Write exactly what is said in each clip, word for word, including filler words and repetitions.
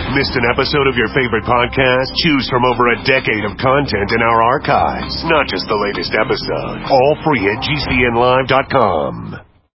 Missed an episode of your favorite podcast? Choose from over a decade of content in our archives. Not just the latest episode. All free at G C N live dot com.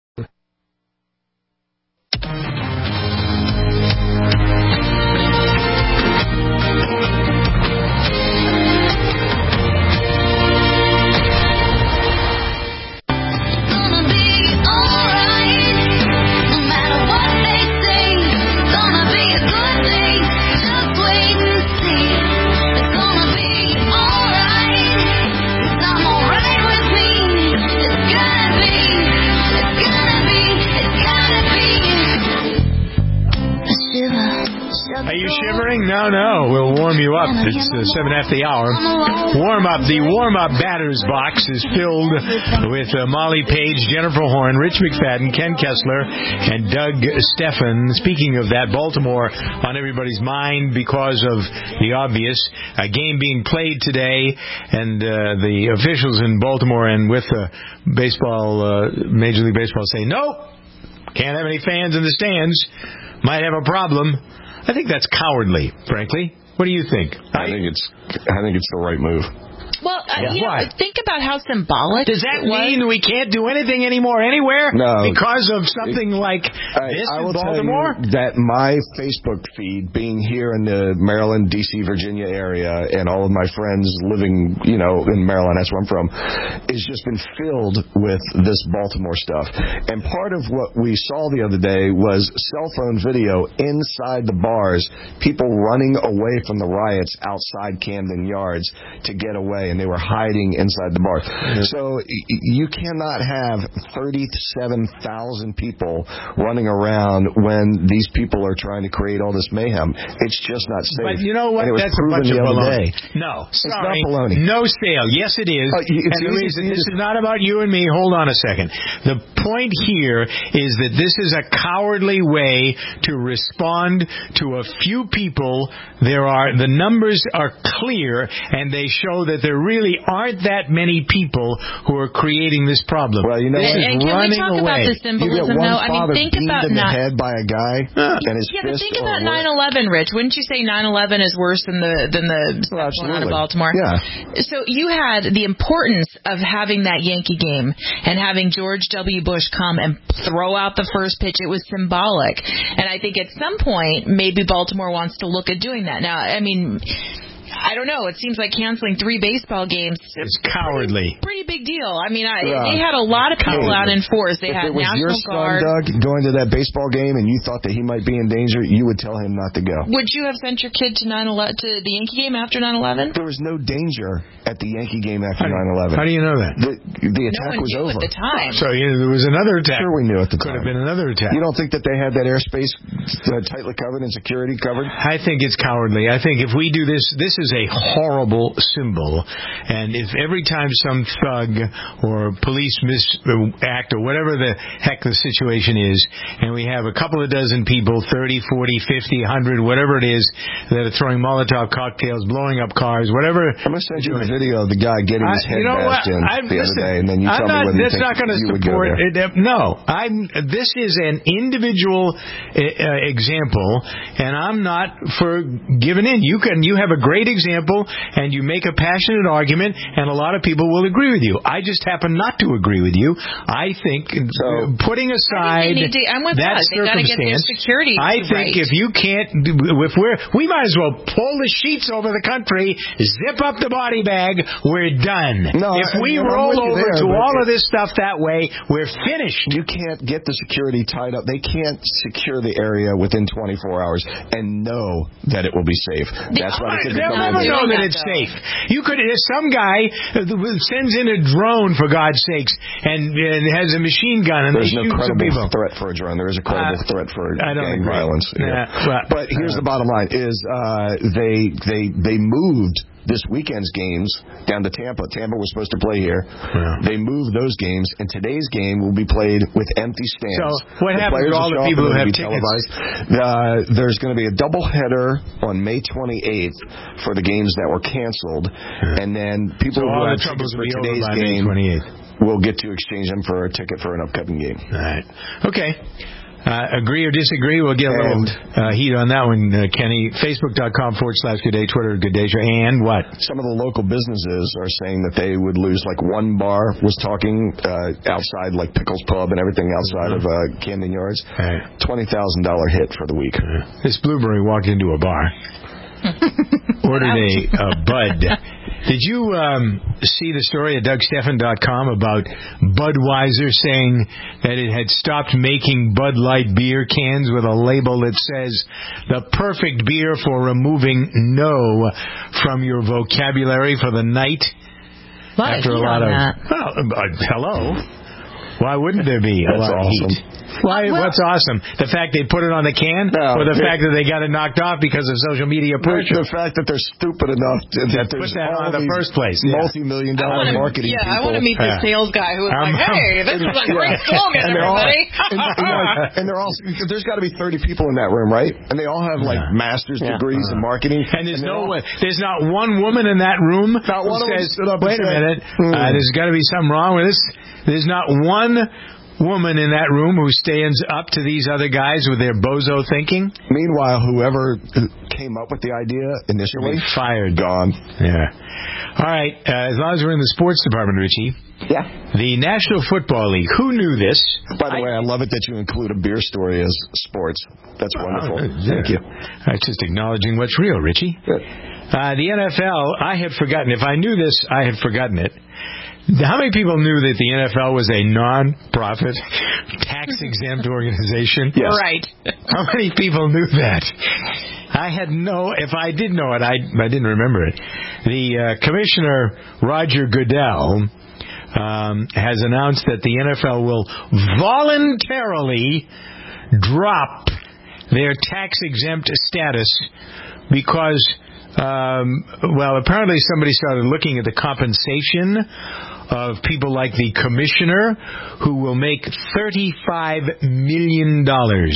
Are you shivering? No, no. We'll warm you up. It's uh, seven after the hour. Warm up. The warm-up batter's box is filled with uh, Molly Page, Jennifer Horn, Rich McFadden, Ken Kessler, and Doug Steffen. Speaking of that, Baltimore on everybody's mind because of the obvious. A game being played today, and uh, the officials in Baltimore and with uh, baseball, uh, Major League Baseball say, nope, can't have any fans in the stands. Might have a problem. I think that's cowardly, frankly. What do you think? I think it's I think it's the right move. Well, uh, Yeah. you know, Why? think about how symbolic Does that it was. mean we can't do anything anymore anywhere No. because of something like I, this I in will Baltimore? tell you that my Facebook feed, being here in the Maryland, D C, Virginia area, and all of my friends living, you know, in Maryland, that's where I'm from, has just been filled with this Baltimore stuff. And part of what we saw the other day was cell phone video inside the bars, people running away from the riots outside Camden Yards to get away, and they were hiding inside the bar. Mm-hmm. So y- you cannot have thirty-seven thousand people running around when these people are trying to create all this mayhem. It's just not safe. But you know what? And it was That's a proven bunch the of other baloney. day. No, It's sorry. not baloney. No sale. Yes, it is. Uh, it's and the easy- reason, it's this easy. is not about you and me. Hold on a second. The point here is that this is a cowardly way to respond to a few people. There are the numbers are clear, and they show that there really aren't that many people who are creating this problem. Well, you know, this what? is And can we running talk away. about the You get symbolism, one though? I mean, father think beamed about in the not. head by a guy and his Yeah, but fist. think or about what? nine eleven, Rich. Wouldn't you say nine eleven is worse than the than the Well, stuff going on in absolutely. Baltimore? Yeah. So you had the importance of having that Yankee game and having George W. Bush come and throw out the first pitch. It was symbolic, and I think at some point maybe Baltimore wants to look at doing that. Now, I mean, I don't know. It seems like canceling three baseball games. It's cowardly. Pretty big deal. I mean, I, Yeah. they had a lot of people Cowardly. out in force. They If had it was your National son, Guard. Doug, going to that baseball game and you thought that he might be in danger, you would tell him not to go. Would you have sent your kid to nine eleven to the Yankee game after nine eleven? There was no danger at the Yankee game after How do- nine eleven. How do you know that? The, the No attack one was knew over. at the time. So you know, there was another attack. Sure, we knew at the Could have time. been another attack. You don't think that they had that airspace uh, tightly covered and security covered? I think it's cowardly. I think if we do this, this is a horrible symbol. And if every time some thug or police misact or whatever the heck the situation is, and we have a couple of dozen people, thirty, forty, fifty, one hundred, whatever it is, that are throwing Molotov cocktails, blowing up cars, whatever. I'm going to send you a video of the guy getting his I- head you know bashed what? in I- the listen, other day, and then you I'm tell not, me whether you that's think not going to you would go support there. it. Uh, No, I'm. This is an individual uh, uh, example, and I'm not for giving in. You can. You have a great example, and you make a passionate argument, and a lot of people will agree with you. I just happen not to agree with you. I think So- putting aside I think they need to- I'm with that us. They gotta get their circumstance, security I think right. if you can't, if we're, we might as well pull the sheets over the country, zip up the body bag, we're done. No, if I- we I'm roll with you over there, to but all it- of this stuff that way, we're finished. You can't get the security tied up. They can't secure the area within twenty-four hours and know that it will be safe. That's why they could They'll come never in. know doing that that, it's though. safe. You could, if some guy uh, sends in a drone, for God's sakes, and, and has a machine gun and There's they no shoot some people. credible threat for a drone. There is a credible Uh, threat for I don't gang agree. violence. Nah, but- but here's the bottom line: is uh, they they they moved this weekend's games down to Tampa. Tampa was supposed to play here. Yeah. They moved those games, and today's game will be played with empty stands. So what The happens to players all will the show up people and who it'll have be tickets? televised. Uh, there's going to be a doubleheader on May twenty-eighth for the games that were canceled, Yeah. and then people So who all have the troubles tickets for will be over today's by May game twenty-eighth. will get to exchange them for a ticket for an upcoming game. All right. Okay. Uh, agree or disagree? We'll get a little uh, heat on that one, uh, Kenny. Facebook.com forward slash Good Day, Twitter, Good Day Show. And what? Some of the local businesses are saying that they would lose, like one bar was talking uh, outside, like Pickles Pub and everything outside mm-hmm. of uh, Camden Yards. Right. twenty thousand dollars hit for the week. Uh, this Blueberry walked into a bar. Ordered a, a Bud. Did you um, see the story at Doug Steffen dot com about Budweiser saying that it had stopped making Bud Light beer cans with a label that says the perfect beer for removing no from your vocabulary for the night? What After a lot of that? Well, uh, hello. Why wouldn't there be a That's lot awesome. of heat? Why? Well, what's awesome? The fact they put it on the can, no, or the it, fact that they got it knocked off because of social media pressure? The fact that they're stupid enough to that put that on in the first place. Multi-million yeah. dollar wanna, marketing yeah, people. I want to meet the sales guy who was um, like, "Hey, this is a great yeah. slogan, and everybody." All, and, and, like, and they're all. There's got to be thirty people in that room, right? And they all have like yeah. master's yeah. degrees uh, in marketing. And there's and no all, way. There's not one woman in that room not who one says, stood up "Wait a said, minute, hmm. uh, there's got to be something wrong with this." There's not one woman in that room who stands up to these other guys with their bozo thinking. Meanwhile, whoever came up with the idea initially, fired, gone. Yeah. All right. Uh, as long as we're in the sports department, Richie. Yeah. The National Football League. Who knew this? By the I, way, I love it that you include a beer story as sports. That's wonderful. Uh, yeah. Thank you. That's just acknowledging what's real, Richie. Uh, the N F L. I had forgotten. If I knew this, I had forgotten it. How many people knew that the N F L was a non-profit, tax-exempt organization? Yes. Right. How many people knew that? I had no... If I did know it, I, I didn't remember it. The uh, Commissioner, Roger Goodell, um, has announced that the N F L will voluntarily drop their tax-exempt status because... Um, well, apparently somebody started looking at the compensation of people like the commissioner, who will make thirty-five million dollars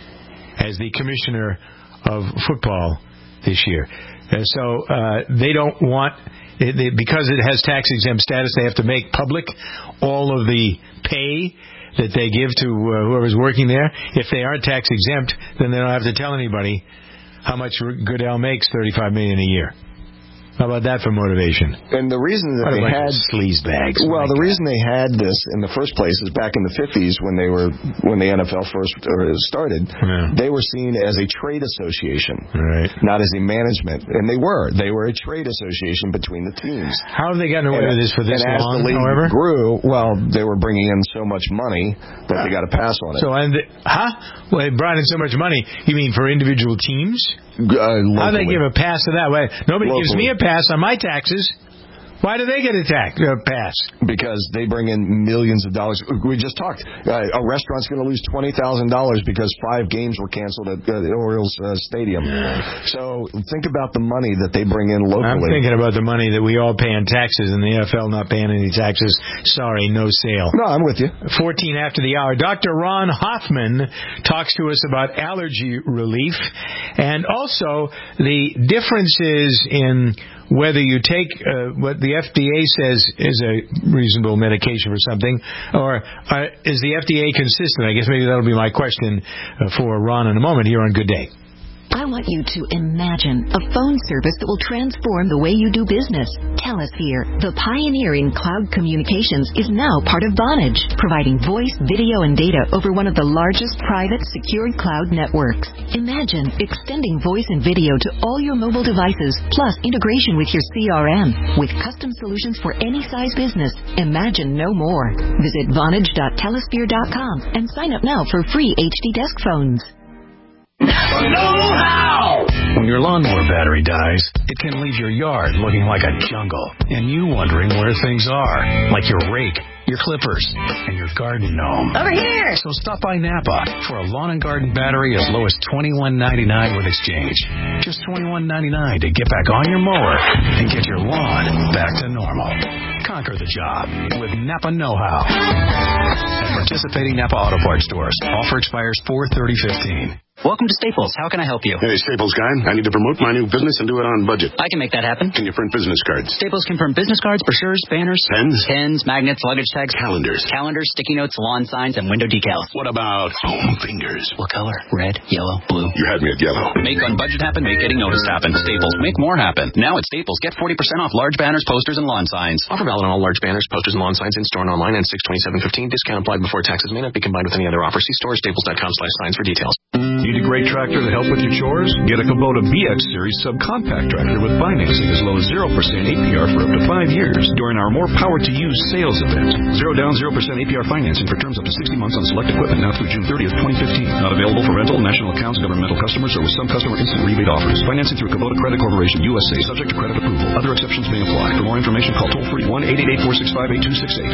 as the commissioner of football this year. And so uh, they don't want, it, they, because it has tax-exempt status, they have to make public all of the pay that they give to uh, whoever's working there. If they aren't tax-exempt, then they don't have to tell anybody how much Goodell makes, thirty-five million dollars a year. How about that for motivation? And the reason that what they had sleaze bags. Well, the God. reason they had this in the first place is back in the fifties when they were when the N F L first started. Yeah. They were seen as a trade association, right? Not as a management, and they were. They were a trade association between the teams. How have they gotten away and, with this for this and long? As the league however, grew, well, they were bringing in so much money that they got to pass on it. So and the, huh? Well, they brought in so much money. You mean for individual teams? Uh, How do they give a pass to that? Way nobody locally. gives me a pass on my taxes. Why do they get a tax uh, pass? Because they bring in millions of dollars. We just talked. Uh, a restaurant's going to lose twenty thousand dollars because five games were canceled at uh, the Orioles uh, Stadium. Yeah. So think about the money that they bring in locally. I'm thinking about the money that we all pay in taxes, and the N F L not paying any taxes. Sorry, no sale. No, I'm with you. fourteen after the hour. Doctor Ron Hoffman talks to us about allergy relief and also the differences in whether you take uh, what the F D A says is a reasonable medication for something, or uh, is the F D A consistent? I guess maybe that'll be my question uh, for Ron in a moment here on Good Day. I want you to imagine a phone service that will transform the way you do business. Telesphere, the pioneering cloud communications, is now part of Vonage, providing voice, video, and data over one of the largest private secured cloud networks. Imagine extending voice and video to all your mobile devices, plus integration with your C R M. With custom solutions for any size business, imagine no more. Visit Vonage dot telesphere dot com and sign up now for free H D desk phones. Know-how! When your lawnmower battery dies, it can leave your yard looking like a jungle, and you wondering where things are, like your rake, your clippers, and your garden gnome. Over here! So stop by Napa for a lawn and garden battery as low as twenty-one ninety-nine with exchange. Just twenty-one ninety-nine to get back on your mower and get your lawn back to normal. Conquer the job with Napa Know-how. At participating Napa Auto Parts stores. Offer expires four thirty fifteen. Welcome to Staples. How can I help you? Hey, Staples guy. I need to promote my new business and do it on budget. I can make that happen. Can you print business cards? Staples can print business cards, brochures, banners, Pens? Pens, magnets, luggage tags, Calendars. Calendars, sticky notes, lawn signs, and window decals. What about foam fingers? What color? Red, yellow, blue. You had me at yellow. Make on budget happen, make getting noticed happen. Staples, make more happen. Now at Staples, get forty percent off large banners, posters, and lawn signs. Offer valid on all large banners, posters, and lawn signs in store and online and six twenty-seven fifteen. Discount applied before taxes. May not be combined with any other offer. See store staples.com slash signs for details. Need a great tractor to help with your chores? Get a Kubota B X Series subcompact tractor with financing as low as zero percent A P R for up to five years during our More Power to You sales event. Zero down, zero percent A P R financing for terms up to sixty months on select equipment now through June thirtieth, twenty fifteen. Not available for rental, national accounts, governmental customers, or with some customer instant rebate offers. Financing through Kubota Credit Corporation, U S A, subject to credit approval. Other exceptions may apply. For more information, call toll-free one eight eight eight, four six five, eight two six eight.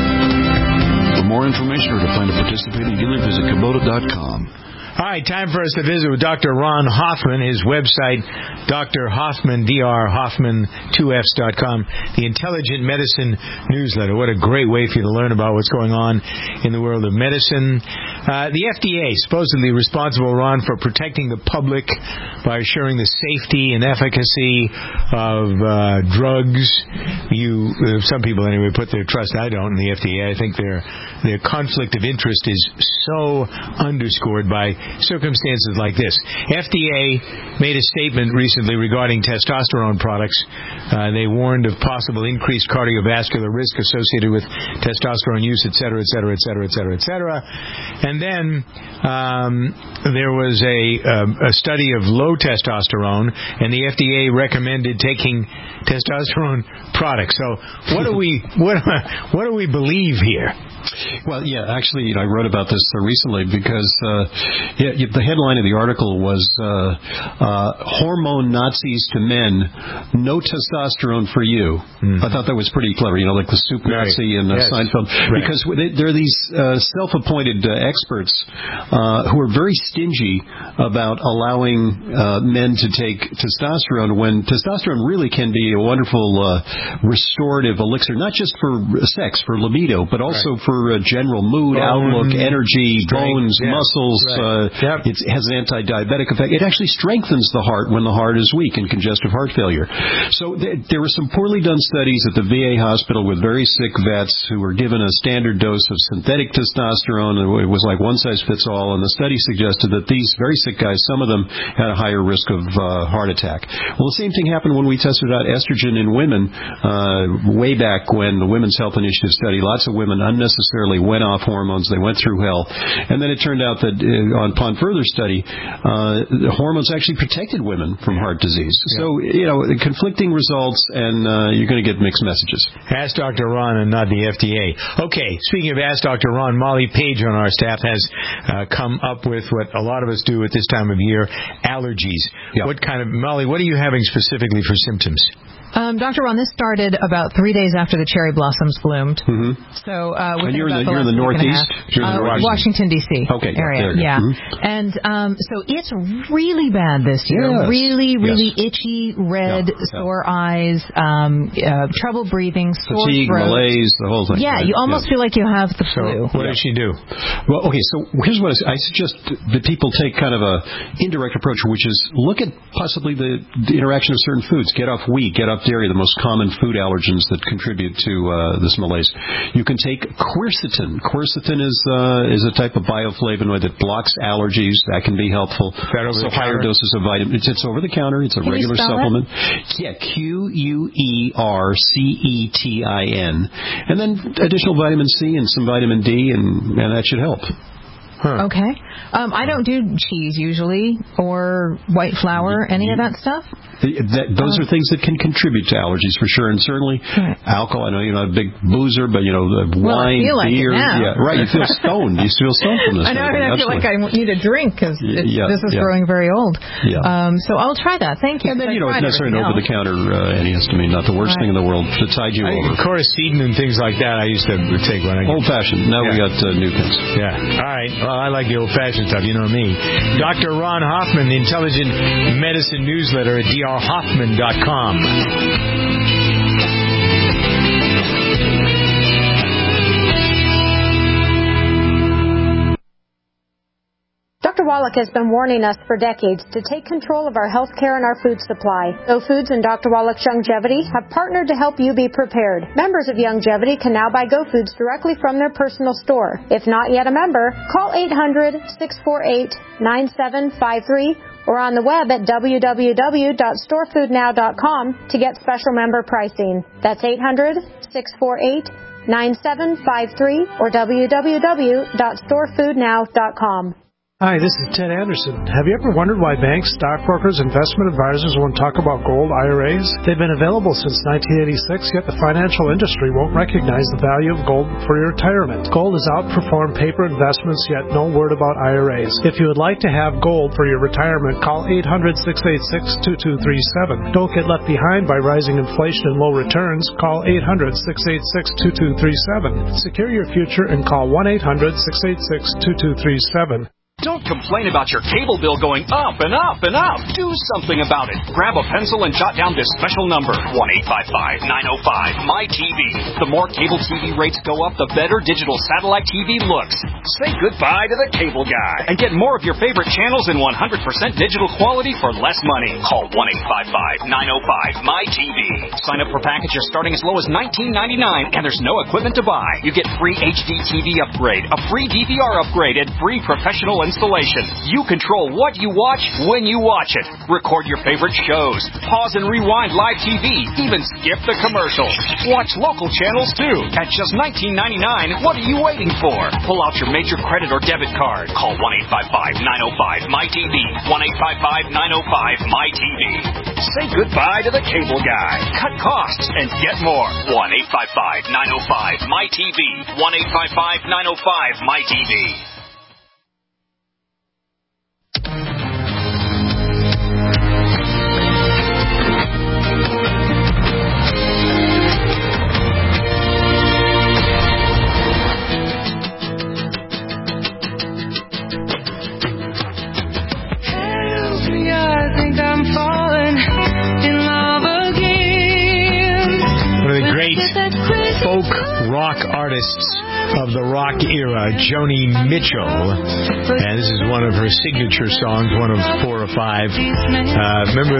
For more information or to find a participating dealer, visit Kubota dot com. All right, time for us to visit with Doctor Ron Hoffman. His website, Doctor Hoffman, D R Hoffman, two Fs dot com, the Intelligent Medicine Newsletter. What a great way for you to learn about what's going on in the world of medicine. Uh, the F D A, supposedly responsible, Ron, for protecting the public by assuring the safety and efficacy of uh, drugs. You, uh, some people anyway, put their trust, I don't, in the F D A. I think their, their conflict of interest is so underscored by circumstances like this. F D A made a statement recently regarding testosterone products. Uh, they warned of possible increased cardiovascular risk associated with testosterone use, et cetera, et cetera, et cetera, et cetera, et cetera. And then um, there was a, um, a study of low testosterone, and the F D A recommended taking testosterone products. So what do we what what do we believe here? Well, yeah, actually, you know, I wrote about this uh, recently because uh, yeah, the headline of the article was uh, uh, "Hormone Nazis to Men, No Testosterone for You." Mm-hmm. I thought that was pretty clever, you know, like the soup Nazi right. in uh, yes. Seinfeld. Right. Because they, there are these uh, self-appointed uh, experts uh, who are very stingy about allowing uh, men to take testosterone when testosterone really can be a wonderful uh, restorative elixir, not just for sex, for libido, but also right. for For uh, general mood, Bone, outlook, energy, strength, bones, yeah, muscles. Right. Uh, yep. It has an anti-diabetic effect. It actually strengthens the heart when the heart is weak in congestive heart failure. So th- there were some poorly done studies at the V A hospital with very sick vets who were given a standard dose of synthetic testosterone. It was like one size fits all, and the study suggested that these very sick guys, some of them had a higher risk of uh, heart attack. Well, the same thing happened when we tested out estrogen in women uh, way back when the Women's Health Initiative study. Lots of women unnecessarily necessarily went off hormones. They went through hell. And then it turned out that uh, upon further study, uh, the hormones actually protected women from heart disease. Yeah. So, you know, conflicting results, and uh, you're going to get mixed messages. Ask Doctor Ron and not the F D A. Okay, speaking of Ask Doctor Ron, Molly Page on our staff has uh, come up with what a lot of us do at this time of year, allergies. Yeah. What kind of, Molly, what are you having specifically for symptoms? Um, Doctor Ron, this started about three days after the cherry blossoms bloomed. Mm-hmm. So, uh, and you're in the, the, you're in the Northeast? You're in the uh, Washington, D C Okay, area. Yeah. Mm-hmm. And um, so it's really bad this year. Yes. Really, really yes. itchy, red, yeah. sore yeah. eyes, um, uh, trouble breathing, sore fatigue, throat. malaise, the whole thing. Yeah, right? you almost yeah. feel like you have the so flu. What yeah. does she do? Well, okay, so here's what I, I suggest that people take kind of a indirect approach, which is look at possibly the, the interaction of certain foods. Get off wheat, get off dairy, the most common food allergens that contribute to uh, this malaise. You can take quercetin. Quercetin is uh, is a type of bioflavonoid that blocks allergies. That can be helpful. Also, higher doses of vitamins. It's, it's over the counter. It's a can regular supplement. That? Yeah, Q U E R C E T I N. And then additional vitamin C and some vitamin D, and, and that should help. Huh. Okay. Um, I don't do cheese usually, or white flour, any of that stuff. That, those um, are things that can contribute to allergies for sure, and certainly right. alcohol. I know you're not a big boozer, but you know the well, wine, I feel like beer, it now. yeah, right. You feel stoned. You feel stoned from this. I know. I, I feel like I need a drink because yeah, this is yeah. growing very old. Yeah. Um, so I'll try that. Thank you. And then you know it's necessarily an over-the-counter uh, antihistamine, not the worst right. thing in the world to tide you I, over. Coricidin and things like that. I used to take when I old-fashioned. Now yeah. we got uh, new things. Yeah. All right. Well, I like the old-fashioned stuff. You know me. Doctor Ron Hoffman, the Intelligent Medicine Newsletter at D R Hoffman dot com. Doctor Wallach has been warning us for decades to take control of our health care and our food supply. Go Foods and Doctor Wallach's Youngevity have partnered to help you be prepared. Members of Youngevity can now buy Go Foods directly from their personal store. If not yet a member, call eight hundred, six four eight, nine seven five three or on the web at w w w dot store food now dot com to get special member pricing. That's eight hundred, six four eight, nine seven five three or w w w dot store food now dot com. Hi, this is Ted Anderson. Have you ever wondered why banks, stockbrokers, investment advisors won't talk about gold I R As? They've been available since nineteen eighty-six, yet the financial industry won't recognize the value of gold for your retirement. Gold has outperformed paper investments, yet no word about I R As. If you would like to have gold for your retirement, call eight hundred, six eight six, two two three seven. Don't get left behind by rising inflation and low returns. Call eight hundred, six eight six, two two three seven. Secure your future and call one eight hundred, six eight six, two two three seven. Don't complain about your cable bill going up and up and up. Do something about it. Grab a pencil and jot down this special number, one eight five five, nine oh five, M Y T V. The more cable T V rates go up, the better digital satellite T V looks. Say goodbye to the cable guy and get more of your favorite channels in one hundred percent digital quality for less money. Call one eight five five, nine oh five, M Y T V. Sign up for packages starting as low as nineteen ninety-nine, and there's no equipment to buy. You get free H D T V upgrade, a free D V R upgrade, and free professional installation. You control what you watch when you watch it. Record your favorite shows. Pause and rewind live T V. Even skip the commercials. Watch local channels too. At just nineteen ninety-nine, what are you waiting for? Pull out your major credit or debit card. Call one eight five five, nine oh five, M Y T V. one eight five five, nine oh five, M Y T V. Say goodbye to the cable guy. Cut costs and get more. one eight five five, nine oh five, M Y T V. one eight five five, nine oh five, M Y T V. Folk rock artists of the rock era, Joni Mitchell, and this is one of her signature songs, one of four or five. Uh, remember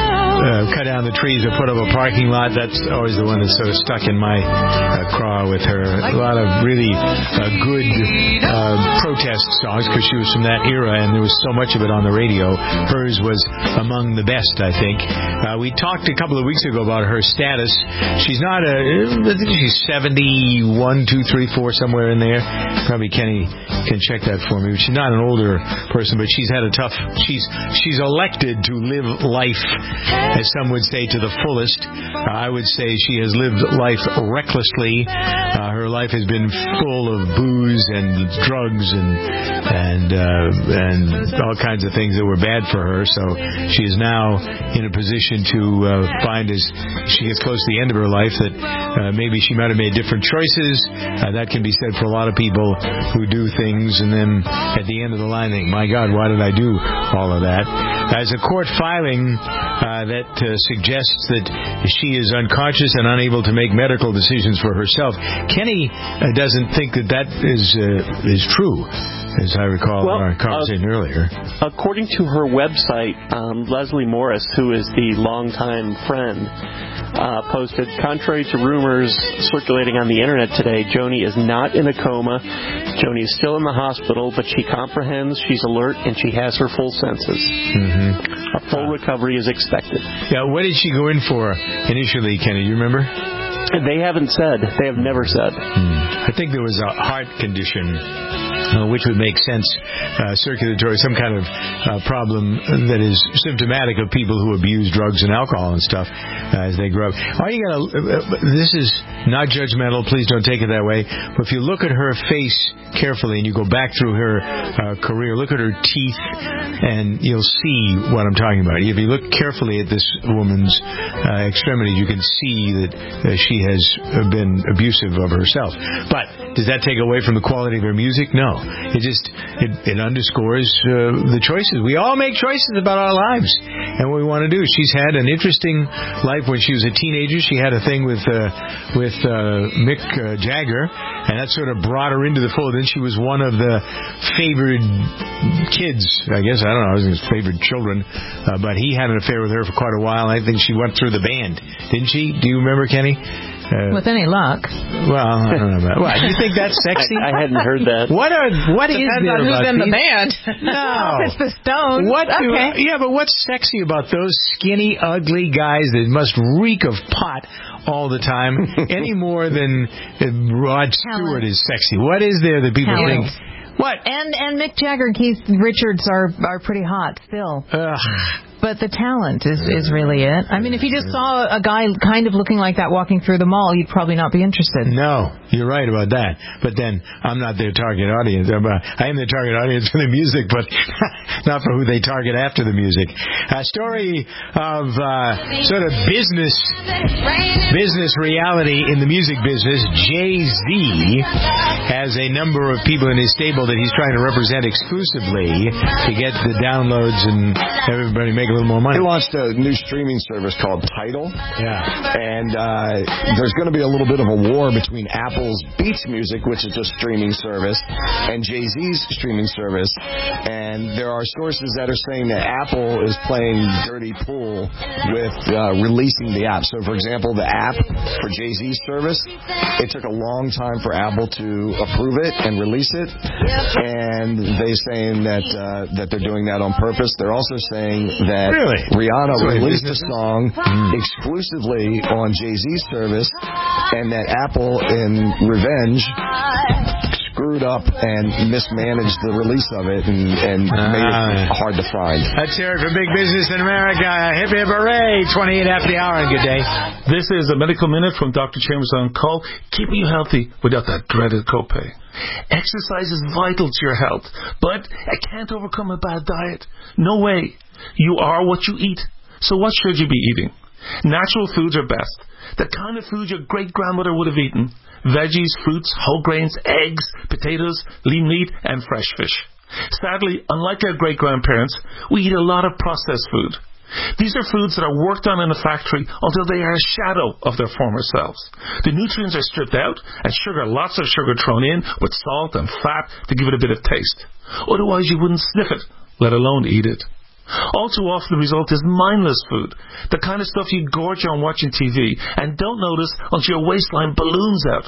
uh, Cut Down the Trees or Put Up a Parking Lot? That's always the one that's sort of stuck in my uh, craw with her. A lot of really uh, good uh, protest songs because she was from that era and there was so much of it on the radio. Hers was among the best, I think. Uh, we talked a couple of weeks ago about her status. She's not a, I think she's seventy-one, two, three, four, somewhere in there. Probably Kenny can check that for me. She's not an older person, but she's had a tough, she's she's elected to live life, as some would say, to the fullest. Uh, I would say she has lived life recklessly. Uh, her life has been full of booze and drugs and and uh, and all kinds of things that were bad for her. So she is now in a position to uh, find, as she gets close to the end of her life, that uh, maybe she might have made different choices. Uh, that can be said for a lot of people who do things and then at the end of the line think, my God, why did I do all of that? As a court filing uh, that uh, suggests that she is unconscious and unable to make medical decisions for herself. Kenny uh, doesn't think that that is uh, is true, as I recall well, in our conversation uh, earlier. According to her website, um, Leslie Morris, who is the longtime friend, uh, posted, contrary to rumors circulating on the internet today, Joni is not in a coma. Joni is still in the hospital, but she comprehends, she's alert, and she has her full senses. Mm-hmm. A full recovery is expected. Yeah, what did she go in for initially, Kenny? Do you remember? They haven't said. They have never said. Hmm. I think there was a heart condition, uh, which would make sense, uh, circulatory, some kind of uh, problem that is symptomatic of people who abuse drugs and alcohol and stuff uh, as they grow up. All you gotta, uh, this is not judgmental, please don't take it that way, but if you look at her face carefully and you go back through her uh, career, look at her teeth, and you'll see what I'm talking about. If you look carefully at this woman's uh, extremities, you can see that uh, she has been abusive of herself. But does that take away from the quality of her music? No. It just it, it underscores uh, the choices. We all make choices about our lives and what we want to do. She's had an interesting life when she was a teenager. She had a thing with uh, with uh, Mick uh, Jagger, and that sort of brought her into the fold. Then she was one of the favored kids, I guess. I don't know, I was his favorite children, uh, but he had an affair with her for quite a while. I think she went through the band, didn't she? Do you remember, Kenny? Uh, With any luck. Well, I don't know about. What, you think that's sexy? I, I hadn't heard that. What are what Depends is there on who's about in these? the band. No, it's the Stones. What do, okay. Yeah, but what's sexy about those skinny, ugly guys that must reek of pot all the time, any more than uh, Rod Stewart is sexy? What is there that people Talent. think? What? And and Mick Jagger and Keith Richards are are pretty hot still. Ugh. But the talent is, is really it. I mean, if you just saw a guy kind of looking like that walking through the mall, you'd probably not be interested. No, you're right about that. But then I'm not their target audience. I am their target audience for the music, but not for who they target after the music. A story of uh, sort of business business reality in the music business. Jay-Z has a number of people in his stable that he's trying to represent exclusively to get the downloads and everybody make a little more money. He launched a new streaming service called Tidal. Yeah. And uh, there's going to be a little bit of a war between Apple's Beats Music, which is a streaming service, and Jay-Z's streaming service. And there are sources that are saying that Apple is playing dirty pool with uh, releasing the app. So, for example, the app for Jay-Z's service, it took a long time for Apple to approve it and release it. And they're saying that uh, that they're doing that on purpose. They're also saying that That really? Rihanna so released a song mm. exclusively on Jay-Z's service, and that Apple, in revenge, screwed up and mismanaged the release of it and, and uh, made it hard to find. Let's hear it for Big Business in America. Hip, hip, hooray. twenty-eight after the hour, and good day. This is a Medical Minute from Doctor Chambers on Call, keeping you healthy without that dreaded copay. Exercise is vital to your health, but I can't overcome a bad diet. No way. You are what you eat. So what should you be eating? Natural foods are best. The kind of food your great-grandmother would have eaten. Veggies, fruits, whole grains, eggs, potatoes, lean meat, and fresh fish. Sadly, unlike our great-grandparents, we eat a lot of processed food. These are foods that are worked on in a factory until they are a shadow of their former selves. The nutrients are stripped out and sugar, lots of sugar thrown in with salt and fat to give it a bit of taste. Otherwise you wouldn't sniff it, let alone eat it. All too often the result is mindless food, the kind of stuff you gorge on watching T V and don't notice until your waistline balloons out.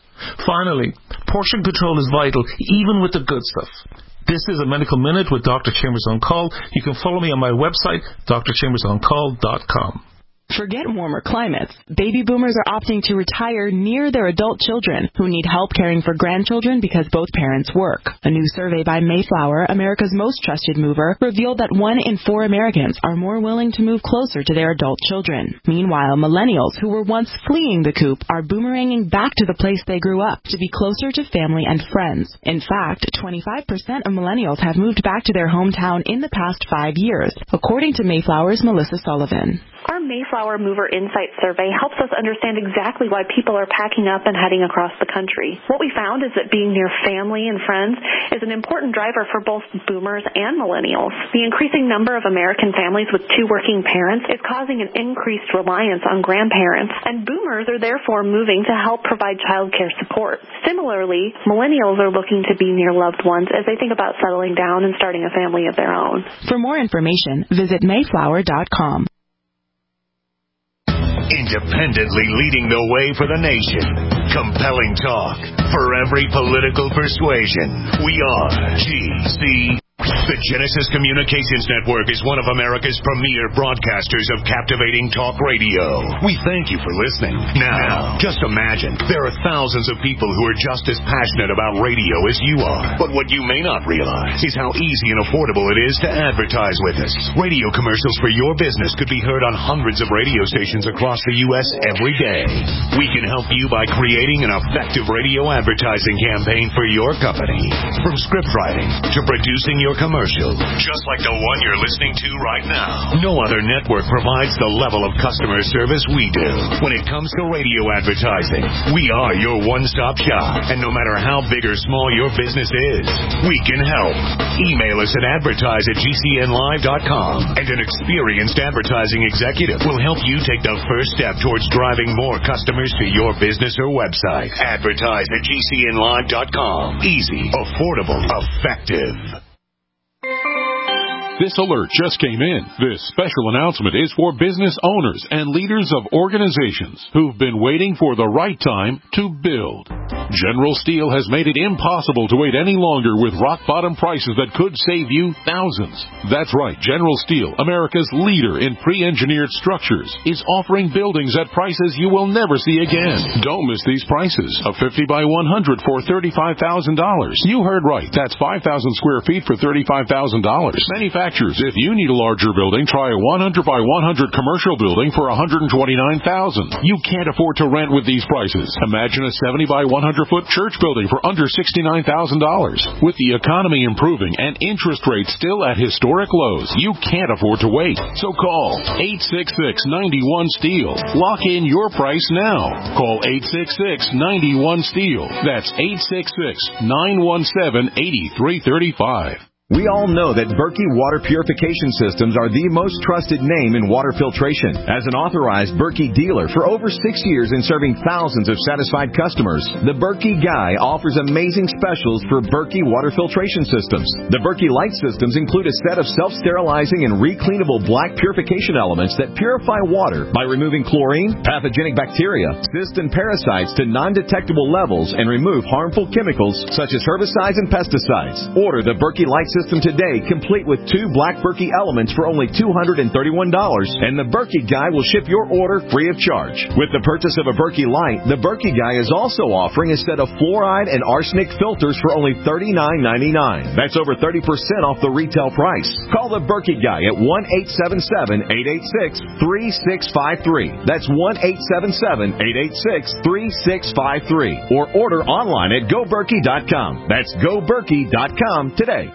Finally, portion control is vital even with the good stuff. This is a Medical Minute with Doctor Chambers on Call. You can follow me on my website, d r chambers on call dot com. Forget warmer climates. Baby boomers are opting to retire near their adult children who need help caring for grandchildren because both parents work. A new survey by Mayflower, America's most trusted mover, revealed that one in four Americans are more willing to move closer to their adult children. Meanwhile, millennials who were once fleeing the coop are boomeranging back to the place they grew up to be closer to family and friends. In fact, twenty-five percent of millennials have moved back to their hometown in the past five years, according to Mayflower's Melissa Sullivan. Our Mayflower Mover Insight Survey helps us understand exactly why people are packing up and heading across the country. What we found is that being near family and friends is an important driver for both boomers and millennials. The increasing number of American families with two working parents is causing an increased reliance on grandparents, and boomers are therefore moving to help provide child care support. Similarly, millennials are looking to be near loved ones as they think about settling down and starting a family of their own. For more information, visit mayflower dot com. Independently leading the way for the nation. Compelling talk for every political persuasion. We are G C. The Genesis Communications Network is one of America's premier broadcasters of captivating talk radio. We thank you for listening. Now, just imagine, there are thousands of people who are just as passionate about radio as you are. But what you may not realize is how easy and affordable it is to advertise with us. Radio commercials for your business could be heard on hundreds of radio stations across the U S every day. We can help you by creating an effective radio advertising campaign for your company. From script writing to producing your or commercial, just like the one you're listening to right now. No other network provides the level of customer service we do. When it comes to radio advertising, we are your one-stop shop. And no matter how big or small your business is, we can help. Email us at advertise at g c n live dot com, and an experienced advertising executive will help you take the first step towards driving more customers to your business or website. Advertise at g c n live dot com. Easy, affordable, effective. This alert just came in. This special announcement is for business owners and leaders of organizations who've been waiting for the right time to build. General Steel has made it impossible to wait any longer with rock-bottom prices that could save you thousands. That's right, General Steel, America's leader in pre-engineered structures, is offering buildings at prices you will never see again. Don't miss these prices. A fifty by one hundred for thirty-five thousand dollars. You heard right. That's five thousand square feet for thirty-five thousand dollars. Manufacturers, if you need a larger building, try a one hundred by one hundred commercial building for one hundred twenty-nine thousand dollars. You can't afford to rent with these prices. Imagine a seventy by one hundred foot church building for under sixty-nine thousand dollars. With the economy improving and interest rates still at historic lows, you can't afford to wait. So call eight six six, nine one, STEEL. Lock in your price now. Call eight six six, nine one, STEEL. That's eight six six, nine one seven, eight three three five. We all know that Berkey Water Purification Systems are the most trusted name in water filtration. As an authorized Berkey dealer for over six years and serving thousands of satisfied customers, the Berkey Guy offers amazing specials for Berkey Water Filtration Systems. The Berkey Light Systems include a set of self-sterilizing and recleanable black purification elements that purify water by removing chlorine, pathogenic bacteria, cysts and parasites to non-detectable levels and remove harmful chemicals such as herbicides and pesticides. Order the Berkey Light System today, complete with two black Berkey elements for only two hundred thirty-one dollars, and the Berkey Guy will ship your order free of charge. With the purchase of a Berkey Light, the Berkey Guy is also offering a set of fluoride and arsenic filters for only thirty-nine ninety-nine. That's over thirty percent off the retail price. Call the Berkey Guy at one eight seven seven, eight eight six, three six five three. That's one eight seven seven, eight eight six, three six five three. Or order online at go berkey dot com. That's go berkey dot com today.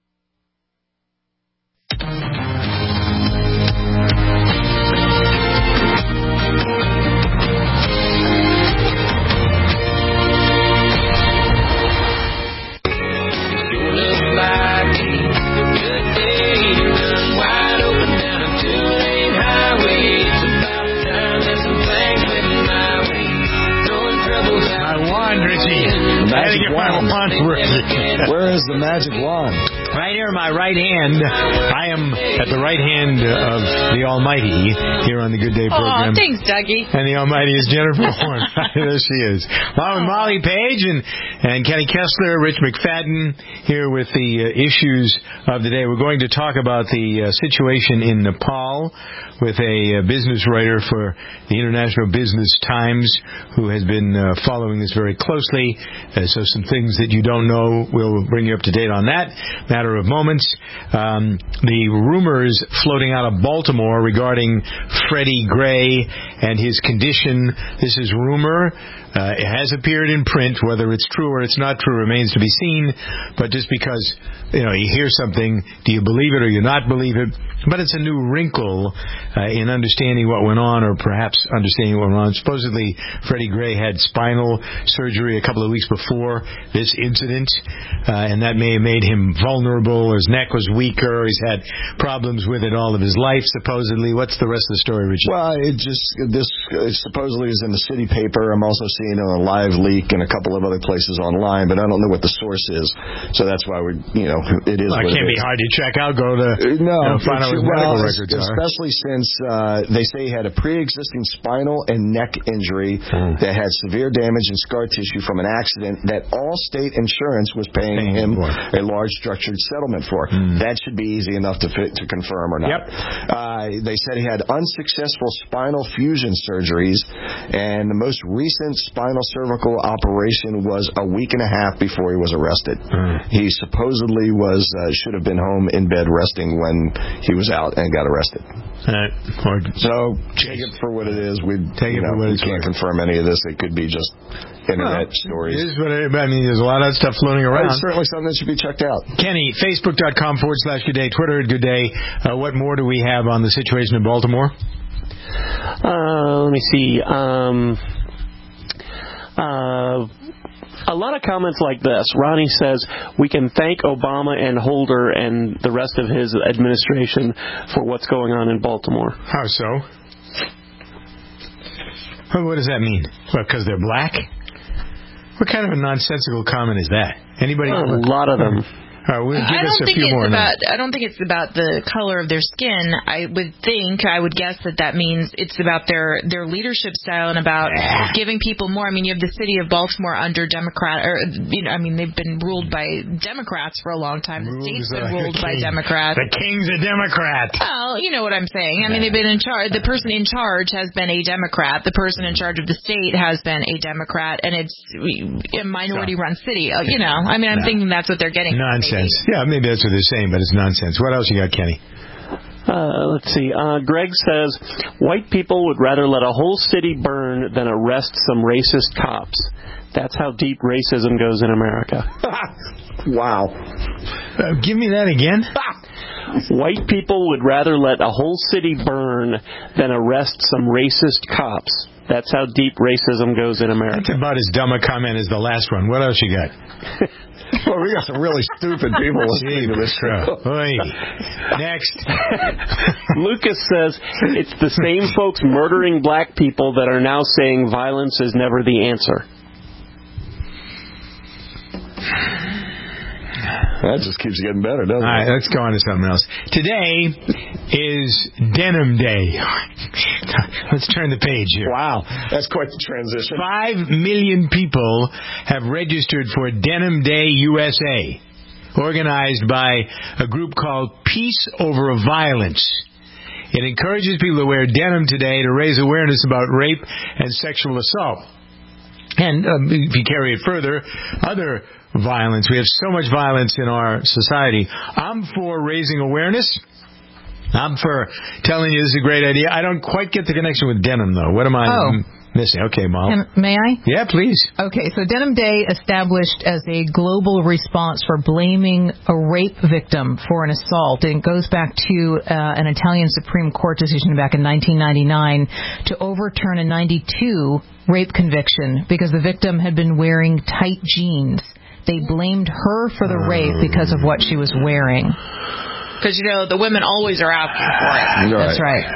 Where is the magic wand? Right here in my right hand. I am at the right hand of the Almighty here on the Good Day program. Oh, thanks, Dougie. And the Almighty is Jennifer Horn. There she is. Along with Molly Page and, and Kenny Kessler, Rich McFadden here with the uh, issues of the day. We're going to talk about the uh, situation in Nepal with a uh, business writer for the International Business Times who has been uh, following this very closely. Uh, so some things that you don't know, we'll bring you up to date on that. Matter of moments. Um, the rumors floating out of Baltimore regarding Freddie Gray and his condition. This is rumor. Uh, it has appeared in print. Whether it's true or it's not true remains to be seen. But just because, you know, you hear something, do you believe it or you not believe it? But it's a new wrinkle uh, in understanding what went on, or perhaps understanding what went on. Supposedly, Freddie Gray had spinal surgery a couple of weeks before this incident, uh, and that may have made him vulnerable. His neck was weaker. He's had problems with it all of his life, supposedly. What's the rest of the story, Richard? Well, it just this uh, supposedly is in the city paper. I'm also seeing it on a live leak and a couple of other places online, but I don't know what the source is. So that's why we, you know, it is. Well, it what can't it be is. hard to check out. Go to no, you know, find out what well, medical records are. Especially since uh, they say he had a pre-existing spinal and neck injury mm. that had severe damage and scar tissue from an accident that Allstate Insurance was paying mm. him a large structured settlement for. Mm. That should be easy enough to fit, to confirm or not. Yep. Uh, they said he had unsuccessful spinal fusion surgeries, and the most recent spinal cervical operation was a week and a half before he was arrested. Mm. He supposedly was uh, should have been home in bed resting when he was out and got arrested. Uh, or so take it for what it is. We take it know, for what we it's can't worth. confirm any of this. It could be just internet well, stories. It is what it, I mean, there's a lot of stuff floating around. It's certainly something that should be checked out. Kenny, Facebook.com forward slash Good Day, Twitter at Good Day. Uh, what more do we have on the situation in Baltimore? Uh, let me see. Um, uh, a lot of comments like this. Ronnie says, we can thank Obama and Holder and the rest of his administration for what's going on in Baltimore. How so? What does that mean? Because they're black? What kind of a nonsensical comment is that? Anybody? A lot of them. Uh, we'll give I don't us a think few it's more about. now. I don't think it's about the color of their skin. I would think. I would guess that that means it's about their their leadership style and about yeah. giving people more. I mean, you have the city of Baltimore under Democrat, or you know, I mean, they've been ruled by Democrats for a long time. The state's been ruled by Democrats. The king's a Democrat. Well, you know what I'm saying. I mean, they've been in charge. The person in charge has been a Democrat. The person in charge of the state has been a Democrat, and it's a minority-run city. You know, I mean, I'm no. thinking that's what they're getting. Nonsense. Maybe. Yeah, maybe that's what they're saying, but it's nonsense. What else you got, Kenny? Uh, let's see. Uh, Greg says, white people would rather let a whole city burn than arrest some racist cops. That's how deep racism goes in America. Wow. Uh, give me that again. White people would rather let a whole city burn than arrest some racist cops. That's how deep racism goes in America. That's about as dumb a comment as the last one. What else you got? Well, we got some really stupid people listening to this show. Next. Lucas says it's the same folks murdering black people that are now saying violence is never the answer. That just keeps getting better, doesn't it? All right, let's go on to something else. Today is Denim Day. Let's turn the page here. Wow, that's quite the transition. Five million people have registered for Denim Day U S A, organized by a group called Peace Over Violence. It encourages people to wear denim today to raise awareness about rape and sexual assault. And um, if you carry it further, other violence. We have so much violence in our society. I'm for raising awareness. I'm for telling you this is a great idea. I don't quite get the connection with denim, though. What am I oh. missing? Okay, Mom. Can, may I? Yeah, please. Okay, so Denim Day established as a global response for blaming a rape victim for an assault. And it goes back to uh, an Italian Supreme Court decision back in nineteen ninety-nine to overturn a ninety-two rape conviction because the victim had been wearing tight jeans. They blamed her for the rape because of what she was wearing. Because, you know, the women always are asking for it. Right. That's right.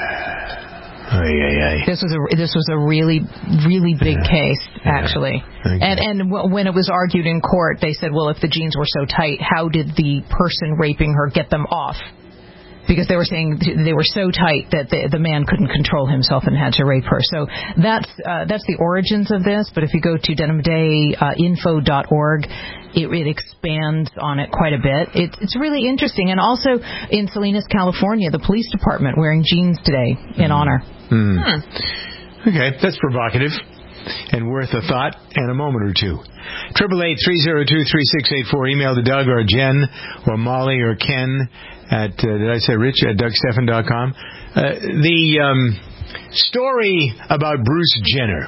Aye, aye, aye. This was a this was a really really big yeah. case, actually. Yeah. And and w- when it was argued in court, they said, well, if the jeans were so tight, how did the person raping her get them off? Because they were saying they were so tight that the, the man couldn't control himself and had to rape her. So that's uh, that's the origins of this. But if you go to denim day info dot org, it, it expands on it quite a bit. It, it's really interesting. And also in Salinas, California, the police department wearing jeans today in mm. honor. Mm. Hmm. Okay, that's provocative and worth a thought and a moment or two. Triple eight three zero two three six eight four. Email to Doug or Jen or Molly or Ken at, uh, did I say Rich, at Doug Stephan dot com. Uh, the um, story about Bruce Jenner.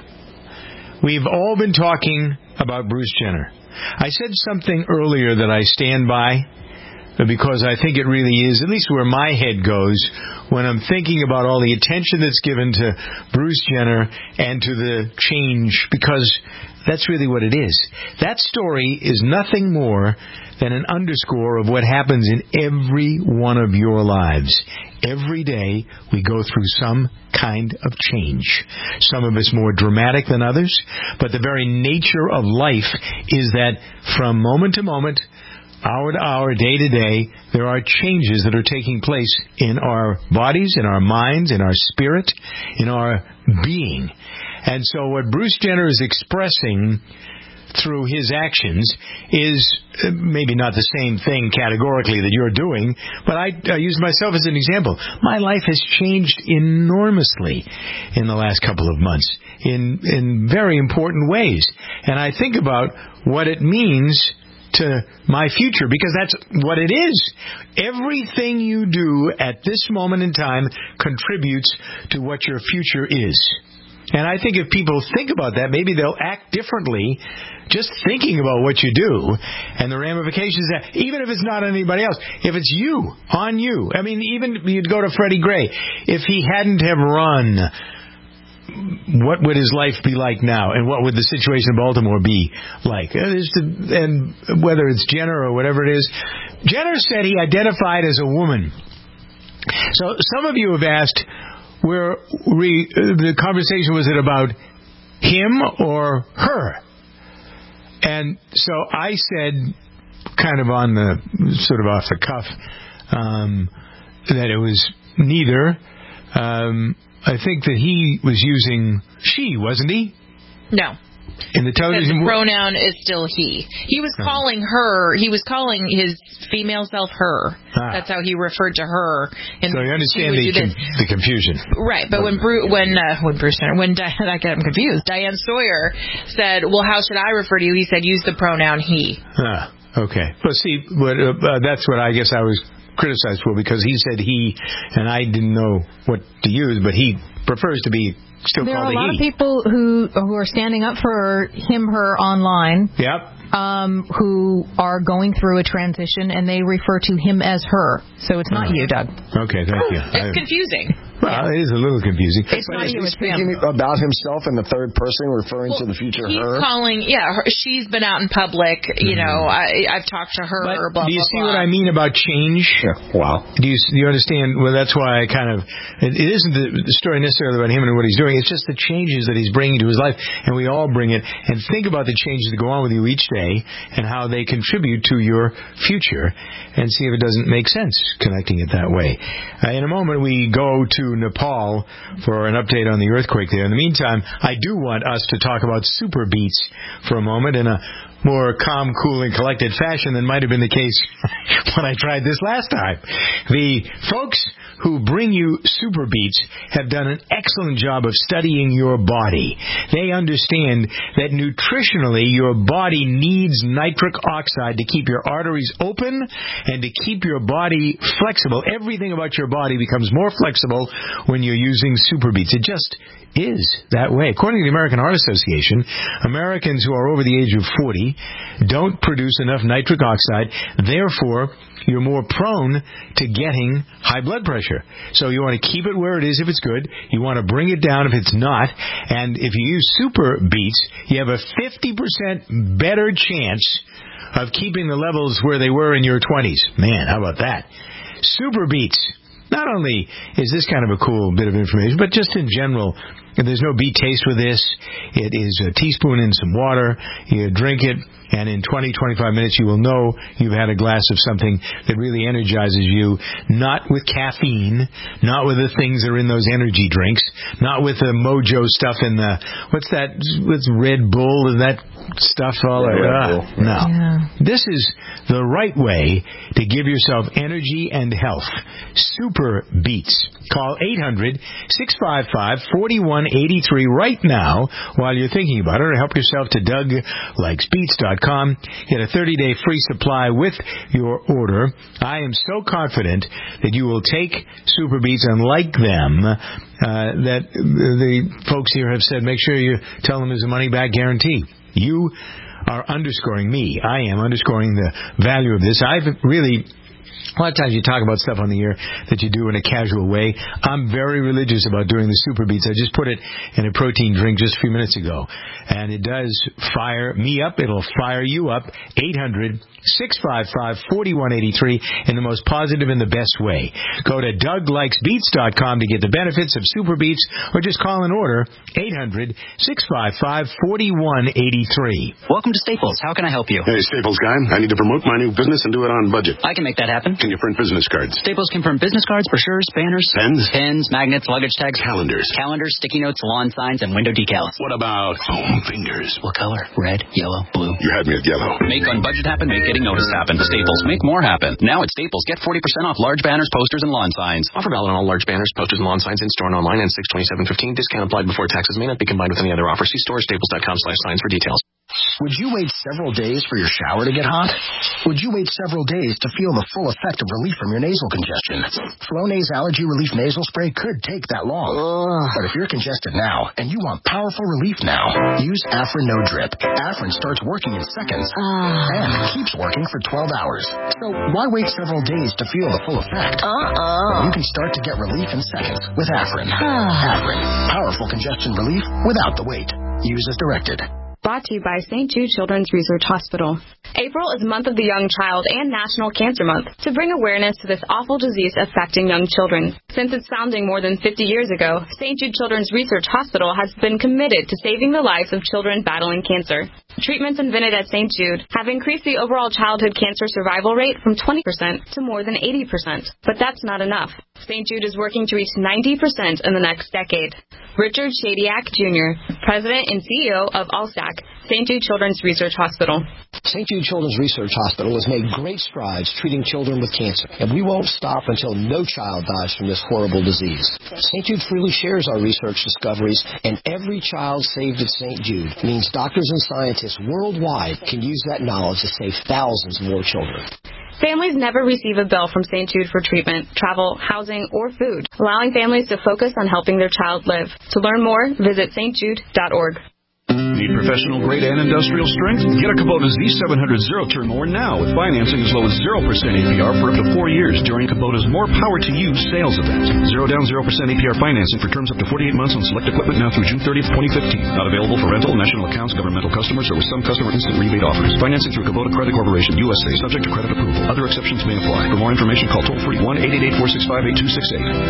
We've all been talking about Bruce Jenner. I said something earlier that I stand by because I think it really is, at least where my head goes, when I'm thinking about all the attention that's given to Bruce Jenner and to the change, because that's really what it is. That story is nothing more than an underscore of what happens in every one of your lives. Every day we go through some kind of change. Some of us more dramatic than others, but the very nature of life is that from moment to moment, hour to hour, day to day, there are changes that are taking place in our bodies, in our minds, in our spirit, in our being. And so what Bruce Jenner is expressing through his actions is maybe not the same thing categorically that you're doing, but I, I use myself as an example. My life has changed enormously in the last couple of months in in very important ways. And I think about what it means to my future, because that's what it is. Everything you do at this moment in time contributes to what your future is. And I think if people think about that, maybe they'll act differently just thinking about what you do and the ramifications of that, even if it's not anybody else. If it's you, on you. I mean, even you'd go to Freddie Gray. If he hadn't have run, what would his life be like now? And what would the situation in Baltimore be like? And whether it's Jenner or whatever it is. Jenner said he identified as a woman. So some of you have asked, where we, the conversation, was it about him or her? And so I said, kind of on the, sort of off the cuff, um, that it was neither. Um, I think that he was using she, wasn't he? No. In the television, the pronoun is still he. He was oh. calling her. He was calling his female self her. Ah. That's how he referred to her. And so you understand the com- the confusion, right? But when Bru- when uh, when Bruce when Di- I get him confused. Diane Sawyer said, "Well, how should I refer to you?" He said, "Use the pronoun he." Ah, okay. But see, what, uh, that's what I guess I was criticized for, because he said he, and I didn't know what to use, but he prefers to be. Still there are a lot he. of people who who are standing up for him, her online. Yep. Um, who are going through a transition, and they refer to him as her. So it's not oh. you, Doug. Okay, thank you. It's I, confusing. Well, it is a little confusing. It's but not is you, he it's speaking him. about himself in the third person, referring well, to the future he's her? calling, yeah, her, she's been out in public. You mm-hmm. know, I, I've talked to her. But blah, do you blah, see blah. what I mean about change? Yeah. Wow. Do you, do you understand? Well, that's why I kind of, it, it isn't the, the story necessarily about him and what he's doing. It's just the changes that he's bringing to his life, and we all bring it. And think about the changes that go on with you each day and how they contribute to your future, and see if it doesn't make sense connecting it that way. Uh, in a moment, we go to Nepal for an update on the earthquake there. In the meantime, I do want us to talk about Super Beets for a moment in a more calm, cool, and collected fashion than might have been the case when I tried this last time. The folks who bring you Super Beets have done an excellent job of studying your body. They understand that nutritionally your body needs nitric oxide to keep your arteries open and to keep your body flexible. Everything about your body becomes more flexible when you're using Super Beets. It just is that way. According to the American Heart Association, Americans who are over the age of forty don't produce enough nitric oxide. Therefore, you're more prone to getting high blood pressure. So you want to keep it where it is if it's good. You want to bring it down if it's not. And if you use Super Beets, you have a fifty percent better chance of keeping the levels where they were in your twenties. Man, how about that? Super Beets. Not only is this kind of a cool bit of information, but just in general, there's no beet taste with this. It is a teaspoon in some water. You drink it, and in twenty, twenty-five minutes, you will know you've had a glass of something that really energizes you, not with caffeine, not with the things that are in those energy drinks, not with the Mojo stuff in the, what's that, what's Red Bull and that stuff all yeah, uh, No. Yeah. This is the right way to give yourself energy and health. Super Beets. Call eight hundred, six five five, four one eight three right now while you're thinking about it, or help yourself to Doug Likes Beets dot com. Get a thirty-day free supply with your order. I am so confident that you will take Super Beets and like them uh, that the folks here have said make sure you tell them there's a money-back guarantee. You are underscoring me. I am underscoring the value of this. I've really... A lot of times you talk about stuff on the air that you do in a casual way. I'm very religious about doing the Super Beets. I just put it in a protein drink just a few minutes ago. And it does fire me up. It'll fire you up. eight hundred, six five five, four one eight three in the most positive and the best way. Go to Doug Likes Beets dot com to get the benefits of Super Beets, or just call an order eight hundred, six five five, four one eight three. Welcome to Staples. How can I help you? Hey, Staples guy. I need to promote my new business and do it on budget. I can make that happen. Can you print business cards? Staples can print business cards, brochures, banners, pens, pens, magnets, luggage tags, calendars, calendars, sticky notes, lawn signs, and window decals. What about foam fingers? What color? Red, yellow, blue. You had me at yellow. Make on budget happen, make getting noticed happen. Staples, make more happen. Now at Staples, get forty percent off large banners, posters, and lawn signs. Offer valid on all large banners, posters, and lawn signs in store and online and six twenty-seven fifteen. Discount applied before taxes may not be combined with any other offer. See store staples dot com slash signs for details. Would you wait several days for your shower to get hot? Would you wait several days to feel the full effect of relief from your nasal congestion? Flonase Allergy Relief Nasal Spray could take that long. Ugh. But if you're congested now and you want powerful relief now, use Afrin No Drip. Afrin starts working in seconds uh. and keeps working for twelve hours. So why wait several days to feel the full effect? Uh-uh. You can start to get relief in seconds with Afrin. Afrin. Powerful congestion relief without the wait. Use as directed. Brought to you by Saint Jude Children's Research Hospital. April is Month of the Young Child and National Cancer Month to bring awareness to this awful disease affecting young children. Since its founding more than fifty years ago, Saint Jude Children's Research Hospital has been committed to saving the lives of children battling cancer. Treatments invented at Saint Jude have increased the overall childhood cancer survival rate from twenty percent to more than eighty percent. But that's not enough. Saint Jude is working to reach ninety percent in the next decade. Richard Shadiak, Junior, President and C E O of A L S A C, Saint Jude Children's Research Hospital. Saint Jude Children's Research Hospital has made great strides treating children with cancer, and we won't stop until no child dies from this horrible disease. Saint Jude freely shares our research discoveries, and every child saved at Saint Jude means doctors and scientists worldwide can use that knowledge to save thousands more children. Families never receive a bill from Saint Jude for treatment, travel, housing, or food, allowing families to focus on helping their child live. To learn more, visit S T jude dot org. Need professional grade and industrial strength? Get a Kubota Z seven hundred Zero Turn More now with financing as low as zero percent A P R for up to four years during Kubota's More Power to You sales event. Zero down, zero percent A P R financing for terms up to forty-eight months on select equipment now through June thirtieth, twenty fifteen. Not available for rental, national accounts, governmental customers, or with some customer instant rebate offers. Financing through Kubota Credit Corporation, U S A, subject to credit approval. Other exceptions may apply. For more information, call toll-free one eight eight eight, four six five, eight two six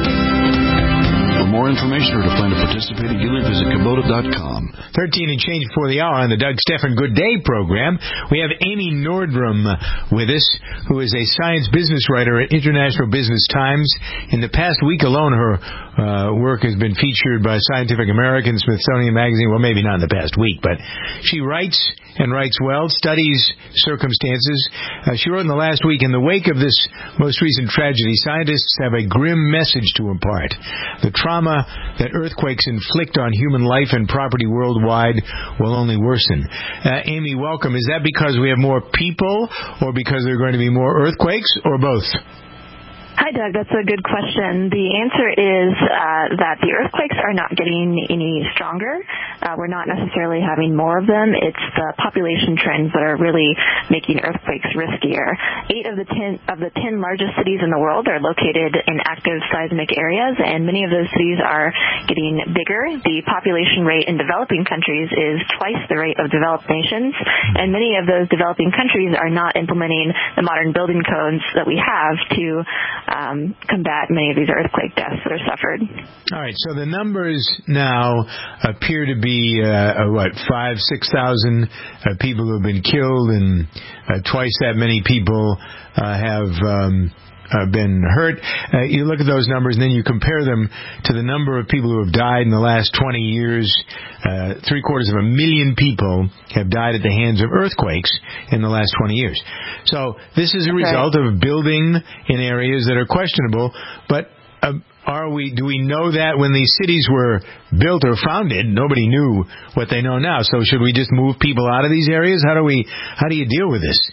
eight. For more information or to find a participating dealer, visit Kubota dot com. thirteen and change before the hour on the Doug Stephan Good Day program. We have Amy Nordrum with us, who is a science business writer at International Business Times. In the past week alone, her uh, work has been featured by Scientific American, Smithsonian Magazine. Well, maybe not in the past week, but she writes and writes well, studies circumstances. Uh, she wrote in the last week, in the wake of this most recent tragedy, scientists have a grim message to impart. The trauma that earthquakes inflict on human life and property worldwide will only worsen. Uh, Amy, welcome. Is that because we have more people, or because there are going to be more earthquakes, or both? Hi, Doug. That's a good question. The answer is uh, that the earthquakes are not getting any stronger. Uh, we're not necessarily having more of them. It's the population trends that are really making earthquakes riskier. Eight of the ten of the ten largest cities in the world are located in active seismic areas, and many of those cities are getting bigger. The population rate in developing countries is twice the rate of developed nations, and many of those developing countries are not implementing the modern building codes that we have to Um, combat many of these earthquake deaths that are suffered. All right, so the numbers now appear to be, uh, what, five, six thousand uh, people who have been killed, and uh, twice that many people uh, have um, uh, been hurt. Uh, you look at those numbers, and then you compare them to the number of people who have died in the last twenty years. Uh, three quarters of a million people have died at the hands of earthquakes in the last twenty years. So this is a result of building in areas that are questionable. But uh, are we? Do we know that when these cities were built or founded, nobody knew what they know now? So should we just move people out of these areas? How do we? How do you deal with this?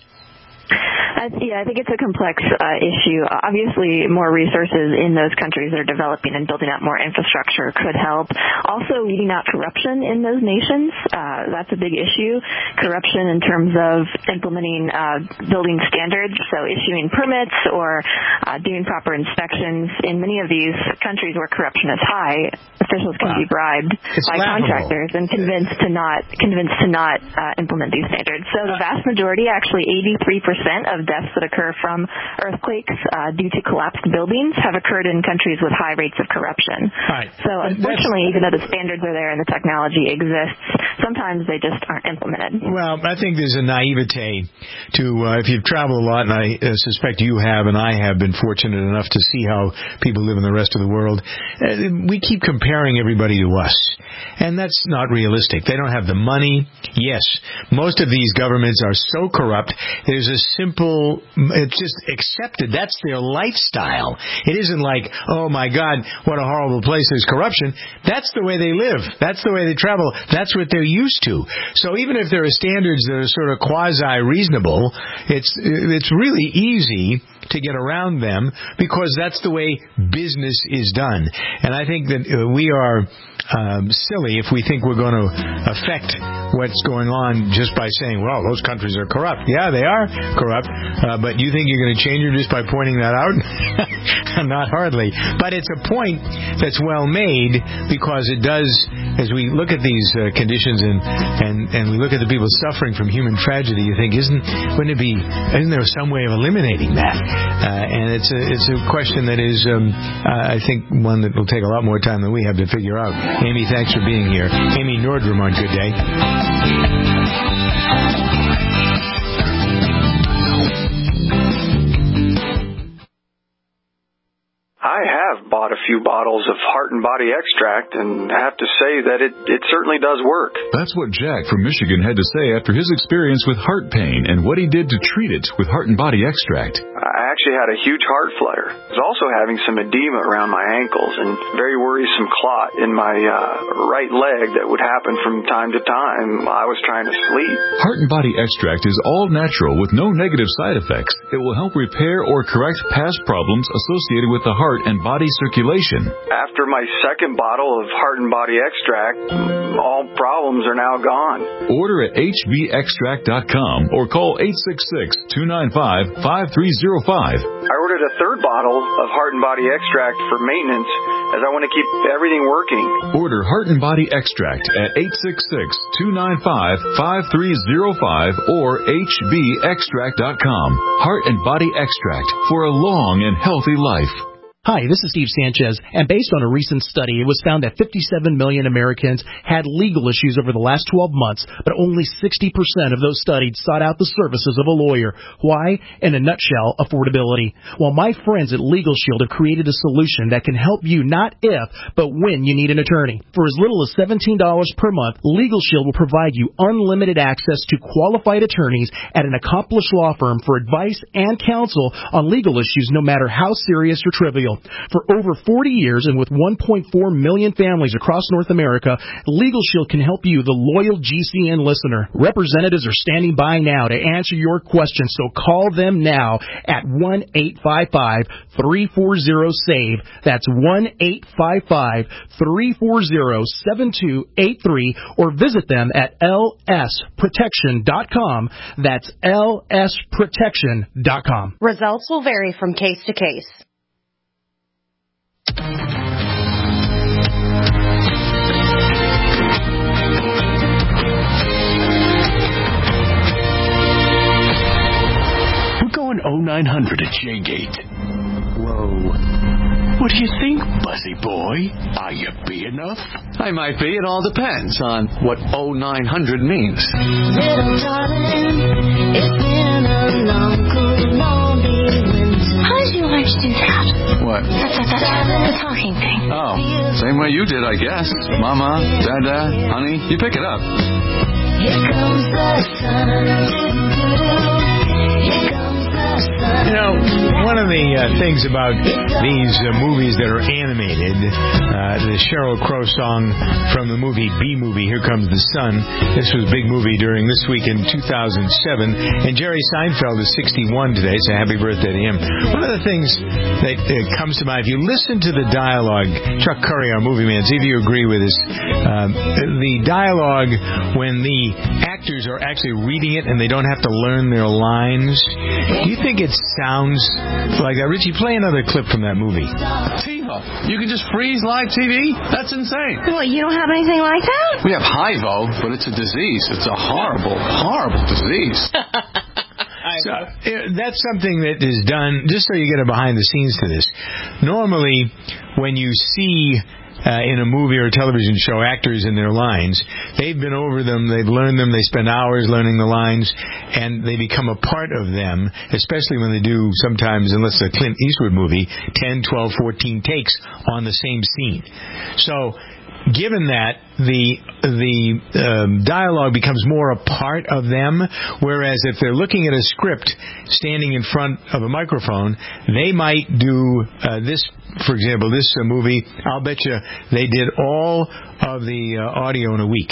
Uh, yeah, I think it's a complex uh, issue. Obviously, more resources in those countries that are developing and building up more infrastructure could help. Also, weeding out corruption in those nations, uh, that's a big issue. Corruption in terms of implementing uh, building standards, so issuing permits or uh, doing proper inspections. In many of these countries where corruption is high, officials can wow. be bribed it's by laughable. contractors and convinced to not convinced to not uh, implement these standards. So the vast majority, actually eighty-three percent of deaths that occur from earthquakes uh, due to collapsed buildings have occurred in countries with high rates of corruption. Right. So unfortunately, That's, even though the standards are there and the technology exists, sometimes they just aren't implemented. Well, I think there's a naivete to, uh, if you've traveled a lot, and I uh, suspect you have, and I have been fortunate enough to see how people live in the rest of the world, uh, we keep comparing everybody to us. And that's not realistic. They don't have the money. Yes, most of these governments are so corrupt. There's a simple, it's just accepted. That's their lifestyle. It isn't like, oh my God, what a horrible place, there's corruption. That's the way they live. That's the way they travel. That's what they're we used to. So even if there are standards that are sort of quasi-reasonable, it's it's really easy to get around them because that's the way business is done. And I think that uh, we are um, silly if we think we're going to affect what's going on just by saying, well, those countries are corrupt. Yeah, they are corrupt, uh, but you think you're going to change them just by pointing that out? Not hardly. But it's a point that's well made because it does, as we look at these uh, conditions and, and, and we look at the people suffering from human tragedy, you think, isn't wouldn't it be, isn't there some way of eliminating that? Uh, and it's a, it's a question that is, um, uh, I think, one that will take a lot more time than we have to figure out. Amy, thanks for being here. Amy Nordrum on Good Day. I have bought a few bottles of Heart and Body Extract and have to say that it, it certainly does work. That's what Jack from Michigan had to say after his experience with heart pain and what he did to treat it with Heart and Body Extract. I actually had a huge heart flutter. I was also having some edema around my ankles and very worrisome clot in my uh, right leg that would happen from time to time while I was trying to sleep. Heart and Body Extract is all natural with no negative side effects. It will help repair or correct past problems associated with the heart and body circulation. After my second bottle of Heart and Body Extract, all problems are now gone. Order at H B extract dot com or call eight six six, two nine five, five three zero five. I ordered a third bottle of Heart and Body Extract for maintenance as I want to keep everything working. Order Heart and Body Extract at eight six six, two nine five, five three zero five or H B extract dot com. Heart and Body Extract for a long and healthy life. Hi, this is Steve Sanchez, and based on a recent study, it was found that fifty-seven million Americans had legal issues over the last twelve months, but only sixty percent of those studied sought out the services of a lawyer. Why? In a nutshell, affordability. Well, my friends at Legal Shield have created a solution that can help you not if, but when you need an attorney. For as little as seventeen dollars per month, Legal Shield will provide you unlimited access to qualified attorneys at an accomplished law firm for advice and counsel on legal issues, no matter how serious or trivial. For over forty years and with one point four million families across North America, Legal Shield can help you, the loyal G C N listener. Representatives are standing by now to answer your questions, so call them now at one eight five five, three four zero, SAVE. That's one eight five five, three four zero, seven two eight three or visit them at L S protection dot com. That's L S protection dot com. Results will vary from case to case. We're going oh nine hundred at J-Gate. Whoa. What do you think, Buzzy boy? Are you B enough? I might be. It all depends on what oh nine hundred means. Little darling, it's been a long, cool, lonely winter. How did you learn to do that? What? That's, that's, that's the talking thing. Oh, same way you did, I guess. Mama, Dada, honey, you pick it up. Here comes the sun. Here comes the sun. You know, one of the uh, things about these uh, movies that are animated, uh, the Sheryl Crow song from the movie B-Movie, Here Comes the Sun. This was a big movie during this week in two thousand seven. And Jerry Seinfeld is sixty-one today, so happy birthday to him. One of the things that uh, comes to mind, if you listen to the dialogue, Chuck Curry, our movie man, see if you agree with this, um, the dialogue when the actors are actually reading it and they don't have to learn their lines, do you think it sounds like that? Richie, play another clip from that movie. TiVo. You can just freeze live T V? That's insane. What, you don't have anything like that? We have Hivo, but it's a disease. It's a horrible, horrible disease. So, that's something that is done, just so you get a behind the scenes to this. Normally, when you see Uh, in a movie or a television show, actors in their lines, they've been over them, they've learned them, they spend hours learning the lines, and they become a part of them, especially when they do sometimes, unless it's a Clint Eastwood movie, ten, twelve, fourteen takes on the same scene. So, given that, the the um, dialogue becomes more a part of them, whereas if they're looking at a script standing in front of a microphone, they might do uh, this, for example, this uh, movie, I'll bet you they did all of the uh, audio in a week.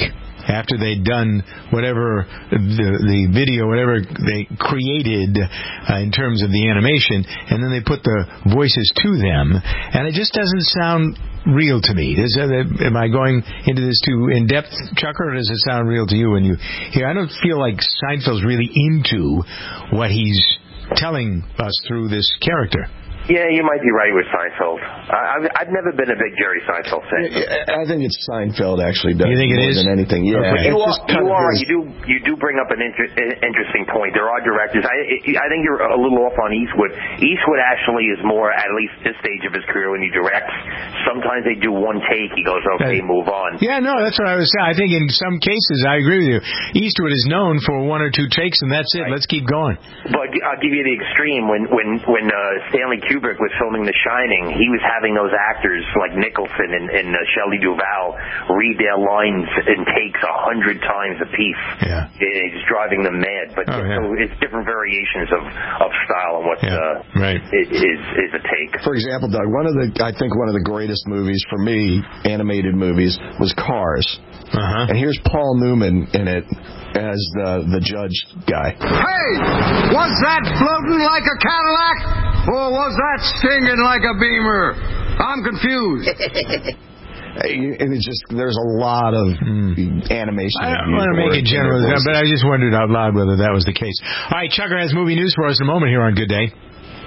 after they'd done whatever the, the video, whatever they created uh, in terms of the animation, and then they put the voices to them, and it just doesn't sound real to me. Is, uh, am I going into this too in depth, Chucker, or does it sound real to you when you hear? I don't feel like Seinfeld's really into what he's telling us through this character. Yeah, you might be right with Seinfeld. I, I've, I've never been a big Jerry Seinfeld fan. I think it's Seinfeld actually does you think it more is? than anything. Yeah, okay. you, are, you are. His... You do. You do bring up an inter- interesting point. There are directors. I, I think you're a little off on Eastwood. Eastwood actually is more, at least this stage of his career, when he directs. Sometimes they do one take. He goes, okay, uh, move on. Yeah, no, that's what I was saying. I think in some cases, I agree with you. Eastwood is known for one or two takes, and that's it. Right. Let's keep going. But I'll give you the extreme. When when when uh, Stanley Kubrick was filming The Shining, he was having those actors like Nicholson and, and uh, Shelley Duvall read their lines and takes a hundred times a piece. Yeah. It's driving them mad. But oh, yeah. so it's different variations of, of style and what yeah. uh, right. is, is a take. For example, Doug, one of the I think one of the greatest movies for me, animated movies, was Cars. Uh-huh. And here's Paul Newman in it as the the judge guy. Hey, was that floating like a Cadillac, or was that stinging like a Beamer? I'm confused. And it's just, there's a lot of mm. animation. I don't want to make it general, but I just wondered out loud whether that was the case. All right, Chucker has movie news for us in a moment here on Good Day.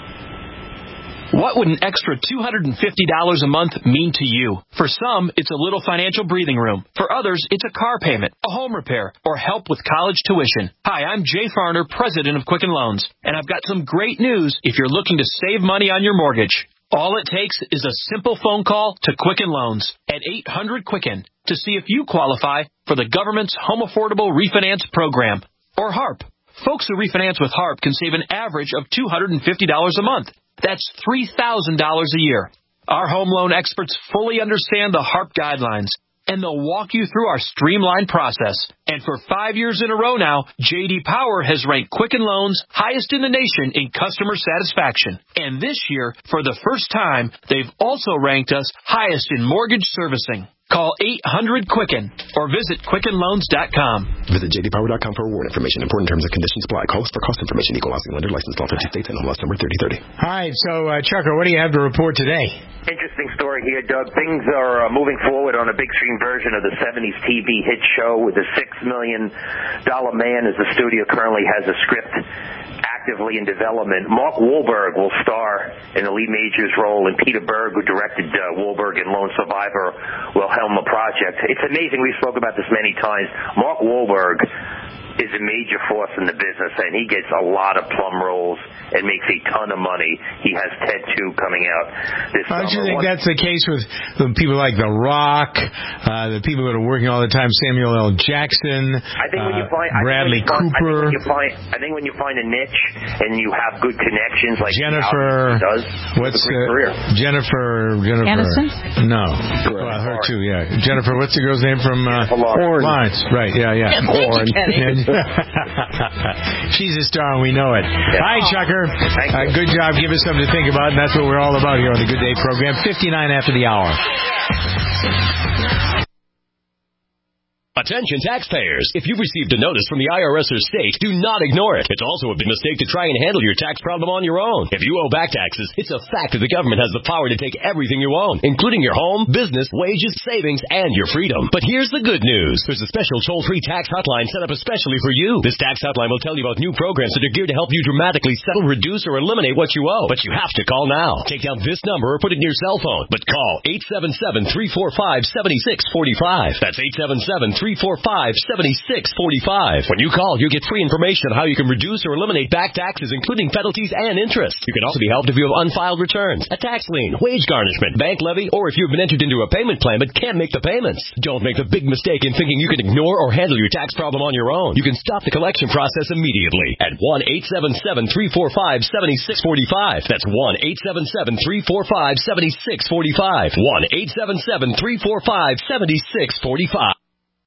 What would an extra two hundred fifty dollars a month mean to you? For some, it's a little financial breathing room. For others, it's a car payment, a home repair, or help with college tuition. Hi, I'm Jay Farner, president of Quicken Loans, and I've got some great news if you're looking to save money on your mortgage. All it takes is a simple phone call to Quicken Loans at eight hundred Quicken to see if you qualify for the government's Home Affordable Refinance Program, or HARP. Folks who refinance with HARP can save an average of two hundred fifty dollars a month. That's three thousand dollars a year. Our home loan experts fully understand the HARP guidelines, and they'll walk you through our streamlined process. And for five years in a row now, J D Power has ranked Quicken Loans highest in the nation in customer satisfaction. And this year, for the first time, they've also ranked us highest in mortgage servicing. Call eight hundred Quicken or visit Quicken Loans dot com. Visit J D Power dot com for award information. Important terms and conditions apply. Call us for cost information. Equal housing lender. Licensed in all fifty states and N M L S number thirty thirty. All right, so, uh, Chucker, what do you have to report today? Interesting story here, Doug. Things are uh, moving forward on a big screen version of the seventies T V hit show with the six million dollars Man, as the studio currently has a script actively in development. Mark Wahlberg will star in the Lee Majors role, and Peter Berg, who directed uh, Wahlberg in Lone Survivor, will helm the project. It's amazing. We spoke about this many times. Mark Wahlberg is a major force in the business, and he gets a lot of plum roles and makes a ton of money. He has Ted two coming out this summer. Don't you think One, that's the case with people like The Rock, uh, the people that are working all the time, Samuel L. Jackson, I think when you uh, find, I Bradley think when you Cooper. Find, I, think when you find, I think when you find a niche and you have good connections, like Jennifer, does, what's uh, Jennifer? Jennifer Aniston? No, well, her too. Yeah, Jennifer. What's the girl's name from uh, Lawrence? Right. Yeah, yeah. Horn. She's a star, and we know it. Yeah. All right, Chucker. Uh, good job. Give us something to think about, and that's what we're all about here on the Good Day program. fifty-nine after the hour. Attention taxpayers. If you've received a notice from the I R S or state, do not ignore it. It's also a big mistake to try and handle your tax problem on your own. If you owe back taxes, it's a fact that the government has the power to take everything you own, including your home, business, wages, savings, and your freedom. But here's the good news. There's a special toll-free tax hotline set up especially for you. This tax hotline will tell you about new programs that are geared to help you dramatically settle, reduce, or eliminate what you owe. But you have to call now. Take down this number or put it in your cell phone. But call eight seven seven, three four five, seven six four five. That's eight seven seven, three four five, seven six four five. When you call, you get free information on how you can reduce or eliminate back taxes, including penalties and interest. You can also be helped if you have unfiled returns, a tax lien, wage garnishment, bank levy, or if you've been entered into a payment plan but can't make the payments. Don't make the big mistake in thinking you can ignore or handle your tax problem on your own. You can stop the collection process immediately at one eight seven seven, three four five, seven six four five. That's one eight seven seven, three four five, seven six four five. one eight seven seven, three four five, seven six four five.